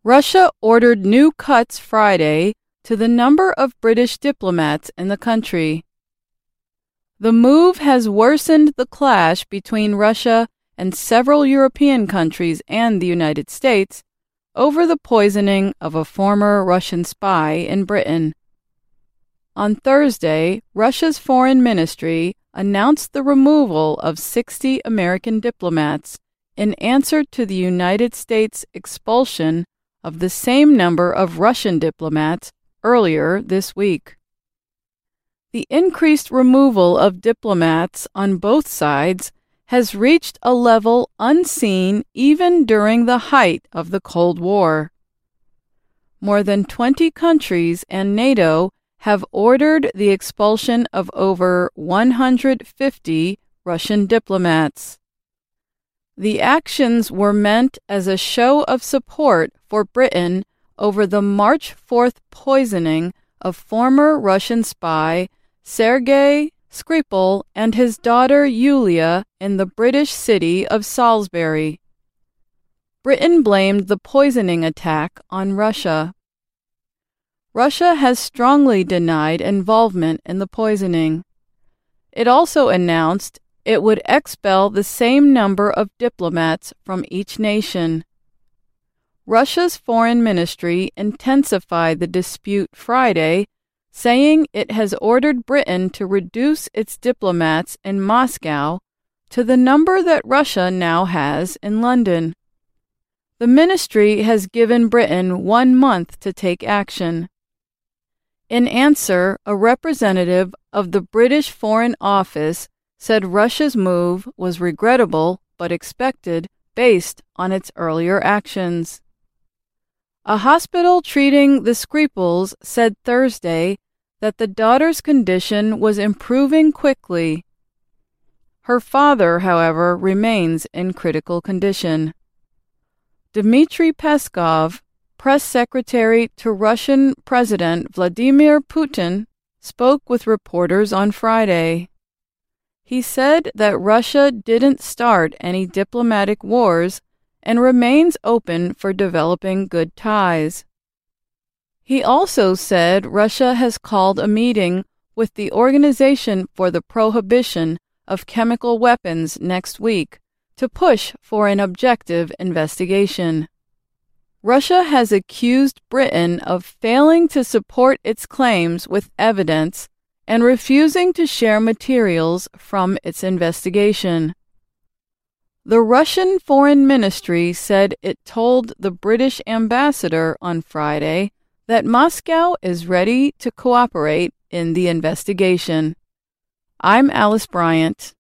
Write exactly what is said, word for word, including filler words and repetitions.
Russia ordered new cuts Friday to the number of British diplomats in the country. The move has worsened the clash between Russia and several European countries and the United States over the poisoning of a former Russian spy in Britain. On Thursday, Russia's foreign ministry announced the removal of sixty American diplomats in answer to the United States' expulsion of the same number of Russian diplomats earlier this week. The increased removal of diplomats on both sides has reached a level unseen even during the height of the Cold War. More than twenty countries and NATO have ordered the expulsion of over one hundred fifty Russian diplomats. The actions were meant as a show of support for Britain over the March fourth poisoning of former Russian spy Sergei Skripal and his daughter Yulia in the British city of Salisbury. Britain blamed the poisoning attack on Russia. Russia has strongly denied involvement in the poisoning. It also announced it would expel the same number of diplomats from each nation. Russia's foreign ministry intensified the dispute Friday, saying it has ordered Britain to reduce its diplomats in Moscow to the number that Russia now has in London. The ministry has given Britain one month to take action. In answer, a representative of the British Foreign Office said Russia's move was regrettable but expected based on its earlier actions. A hospital treating the Skripals said Thursday that the daughter's condition was improving quickly. Her father, however, remains in critical condition. Dmitry Peskov, press secretary to Russian President Vladimir Putin, spoke with reporters on Friday. He said that Russia didn't start any diplomatic wars and remains open for developing good ties. He also said Russia has called a meeting with the Organization for the Prohibition of Chemical Weapons next week to push for an objective investigation. Russia has accused Britain of failing to support its claims with evidence and refusing to share materials from its investigation. The Russian Foreign Ministry said it told the British ambassador on Friday that Moscow is ready to cooperate in the investigation. I'm Alice Bryant.